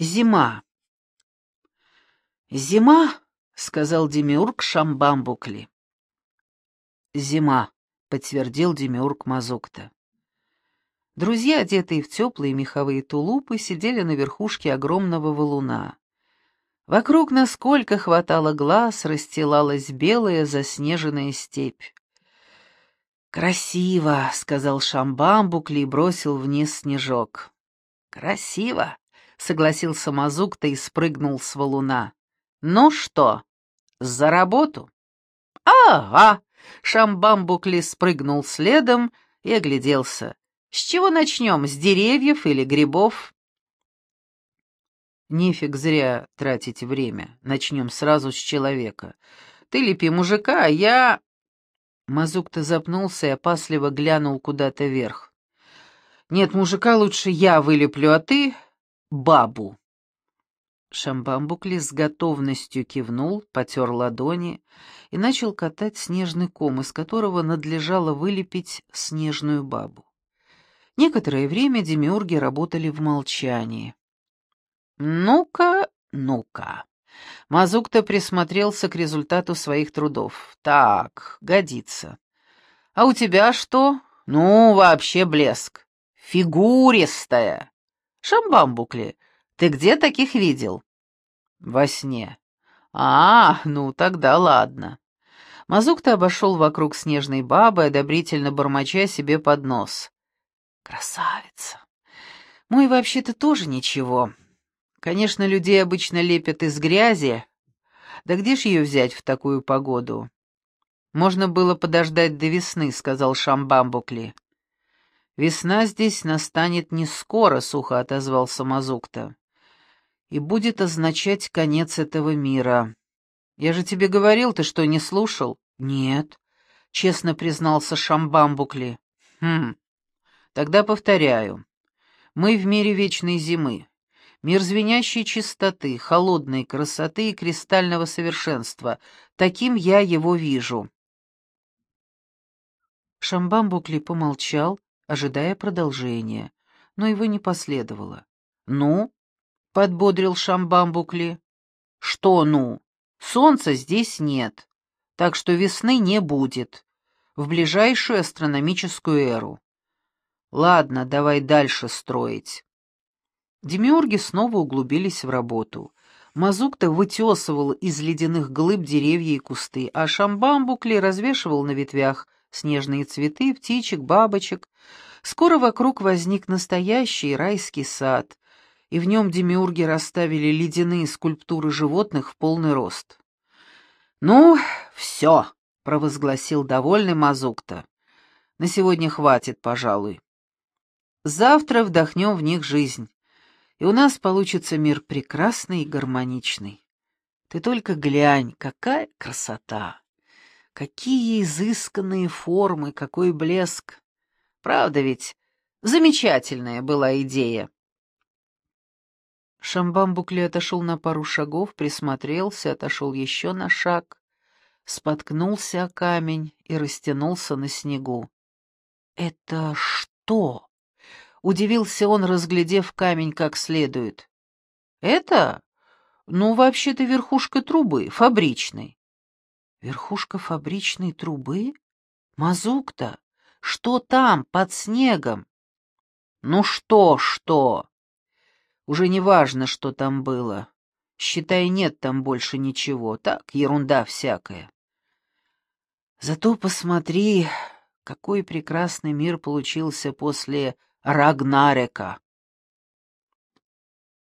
Зима. «Зима», — сказал Демиург Шамбамбукли. «Зима», — подтвердил Демиург Мазукта. Друзья, одетые в теплые меховые тулупы, сидели на верхушке огромного валуна. Вокруг, насколько хватало глаз, расстилалась белая заснеженная степь. «Красиво», — сказал Шамбамбукли и бросил вниз снежок. «Красиво», — согласился Мазукта и спрыгнул с валуна. «Ну что, за работу?» «Ага!» — Шамбамбукли спрыгнул следом и огляделся. «С чего начнем, с деревьев или грибов?» «Нефиг зря тратить время. Начнем сразу с человека. Ты лепи мужика, а я...» Мазукта запнулся и опасливо глянул куда-то вверх. «Нет, мужика лучше я вылеплю, а ты — бабу». Шамбамбукли с готовностью кивнул, потер ладони и начал катать снежный ком, из которого надлежало вылепить снежную бабу. Некоторое время демиурги работали в молчании. «Ну-ка, ну-ка». Мазукта присмотрелся к результату своих трудов. «Так, годится. А у тебя что? Ну, вообще блеск. Фигуристая. Шамбамбукли, ты где таких видел?» «Во сне». Ну тогда ладно». Мазукта обошел вокруг снежной бабы, одобрительно бормоча себе под нос. «Красавица. Мой вообще-то тоже ничего. Конечно, людей обычно лепят из грязи. Да где ж ее взять в такую погоду?» «Можно было подождать до весны», — сказал Шамбамбукли. «Весна здесь настанет не скоро», — сухо отозвался Мазукта. «И будет означать конец этого мира. Я же тебе говорил, ты что, не слушал?» «Нет», — честно признался Шамбамбукли. Тогда повторяю. Мы в мире вечной зимы. Мир звенящей чистоты, холодной красоты и кристального совершенства. Таким я его вижу». Шамбамбукли помолчал, ожидая продолжения, но его не последовало. «Ну?» — подбодрил Шамбамбукли. «Что «ну»? Солнца здесь нет, так что весны не будет. В ближайшую астрономическую эру. Ладно, давай дальше строить». Демиурги снова углубились в работу. Мазукта вытесывал из ледяных глыб деревья и кусты, а Шамбамбукли развешивал на ветвях снежные цветы, птичек, бабочек. Скоро вокруг возник настоящий райский сад, и в нем демиурги расставили ледяные скульптуры животных в полный рост. «Ну, все», — провозгласил довольный Мазукта. «На сегодня хватит, пожалуй. Завтра вдохнем в них жизнь, и у нас получится мир прекрасный и гармоничный. Ты только глянь, какая красота! Какие изысканные формы, какой блеск! Правда ведь, замечательная была идея». Шамбамбукли отошел на пару шагов, присмотрелся, отошел еще на шаг, споткнулся о камень и растянулся на снегу. «Это что?» — удивился он, разглядев камень как следует. «Это? Ну, вообще-то верхушка трубы, фабричной». «Верхушка фабричной трубы? Мазукта, что там, под снегом?» «Ну что? Уже не важно, что там было. Считай, нет там больше ничего, так, ерунда всякая. Зато посмотри, какой прекрасный мир получился после Рагнарека».